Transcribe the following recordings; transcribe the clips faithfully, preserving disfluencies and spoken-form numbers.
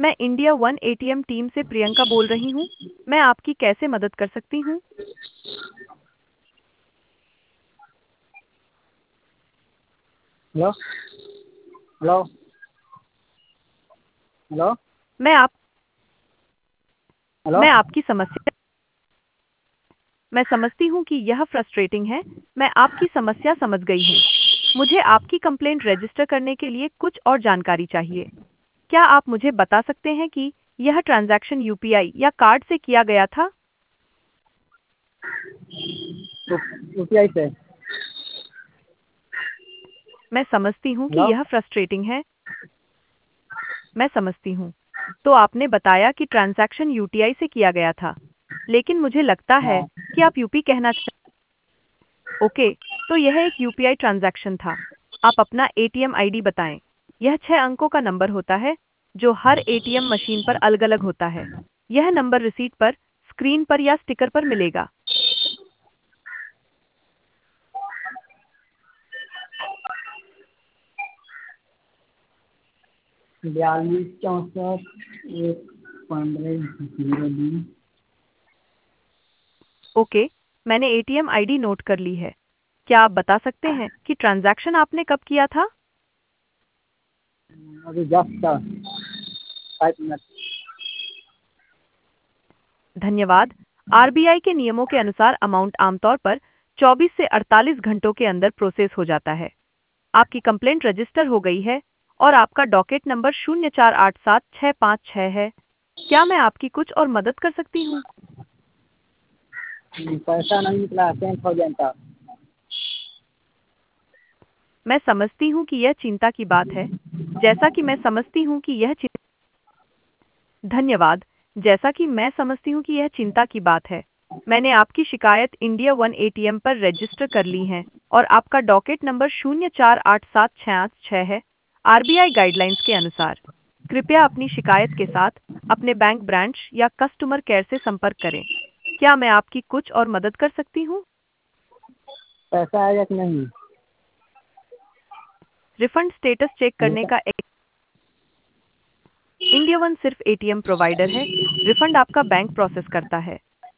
मैं India one ATM team से प्रियंका बोल रही हूँ। मैं आपकी कैसे मदद कर सकती हूँ? हेलो हेलो हेलो मैं आप हेलो। मैं आपकी समस्या मैं समझती हूँ कि यह फ्रस्ट्रेटिंग है। मैं आपकी समस्या समझ गई हूँ। मुझे आपकी कंप्लेंट रजिस्टर करने के लिए कुछ और जानकारी चाहिए। क्या आप मुझे बता सकते हैं कि यह ट्रांजैक्शन यूपीआई या कार्ड से किया गया था? यूपीआई से। मैं समझती हूँ कि हेलो। यह फ्रस्ट्रेटिंग है। मैं समझती हूँ। तो आपने बताया कि ट्रांजैक्शन यूटीआई से किया गया था, लेकिन मुझे लगता है हाँ। कि आप यूपी कहना चाह ओके, तो यह एक यूपीआई ट्रांजैक्शन था। आप अपना एटीएम आईडी बताएं। यह छह अंकों का नंबर होता है, जो हर एटीएम मशीन पर अलग-अलग होता है। यह नंबर रिसीट पर, स्क्रीन पर या स्टिकर पर मिलेगा। बयालीस चौंसठ एक पंद्रह जीरो बीस। ओके, मैंने एटीएम आईडी नोट कर ली है। क्या आप बता सकते हैं कि ट्रांजैक्शन आपने कब किया था? अभी जस्ट था फाइव मिनट। धन्यवाद। आरबीआई के नियमों के अनुसार अमाउंट आमतौर पर चौबीस से अड़तालीस घंटों के अंदर प्रोसेस हो जाता है। आपकी कंप्लेंट रजिस्टर हो गई है और आपका डॉकेट नंबर शून्य चार आठ सात छः पाँच छः है। क्या मैं आपकी कुछ और मदद कर सकती हूँ? पैसा नहीं निकला, टेन थाउजेंड था। मैं समझती हूँ कि यह चिंता की बात है। जैसा कि मैं समझती हूँ कि यह चिं- धन्यवाद। जैसा कि मैं समझती हूँ कि यह चिंता की बात है, मैंने आपकी शिकायत इंडिया वन एटीएम पर रजिस्टर कर ली है और आपका डॉकेट नंबर शून्य चार आठ सात छः आठ छः है। आरबीआई गाइडलाइंस के अनुसार कृपया अपनी शिकायत के साथ अपने बैंक ब्रांच या कस्टमर केयर से संपर्क करें। क्या मैं आपकी कुछ और मदद कर सकती हूँ? पैसा आएगा कि नहीं? रिफंड स्टेटस चेक करने का एक इंडिया वन सिर्फ एटीएम प्रोवाइडर है। रिफंड आपका बैंक प्रोसेस करता है।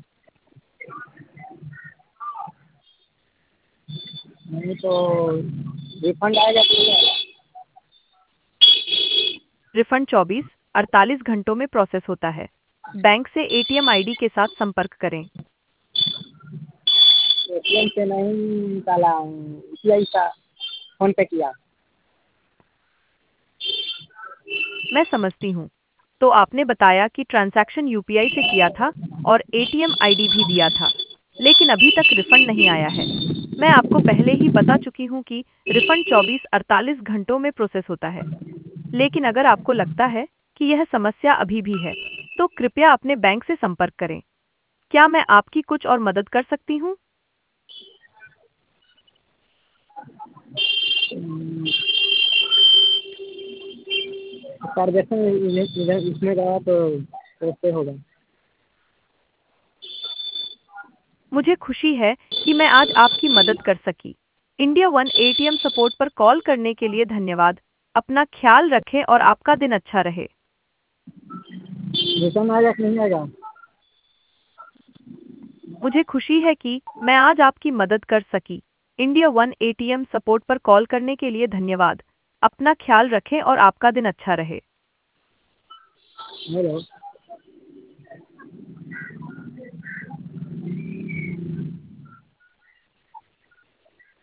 नहीं तो रिफंड आएगा कि नहीं आएगा? रिफंड चौबीस अड़तालीस घंटों में प्रोसेस होता है। बैंक से एटीएम आईडी के साथ संपर्क करें। एटीएम से नहीं निकाला हूँ, यूपीआई का फोन पे किया। मैं समझती हूँ। तो आपने बताया कि ट्रांजैक्शन यूपीआई से किया था और एटीएम आईडी भी दिया था, लेकिन अभी तक रिफंड नहीं आया है। मैं आपको पहले ही बता चुकी हूँ कि रिफंड चौबीस अड़तालीस घंटों में प्रोसेस होता है। लेकिन अगर आपको लगता है कि यह समस्या अभी भी है, तो कृपया अपने बैंक से संपर्क करें। क्या मैं आपकी कुछ और मदद कर सकती हूँ? ट्रांजेक्शन इधर इसमें गया तो कैसे होगा? मुझे खुशी है कि मैं आज आपकी मदद कर सकी। इंडिया वन एटीएम सपोर्ट पर कॉल करने के लिए धन्यवाद। अपना ख्याल रखें और आपका दिन अच्छा रहे। रिटर्न आएगा कि नहीं आएगा? मुझे खुशी है कि मैं आज आपकी मदद कर सकी। इंडिया वन एटीएम सपोर्ट पर कॉल करने के लिए धन्यवाद। अपना ख्याल रखें और आपका दिन अच्छा रहे। हेलो।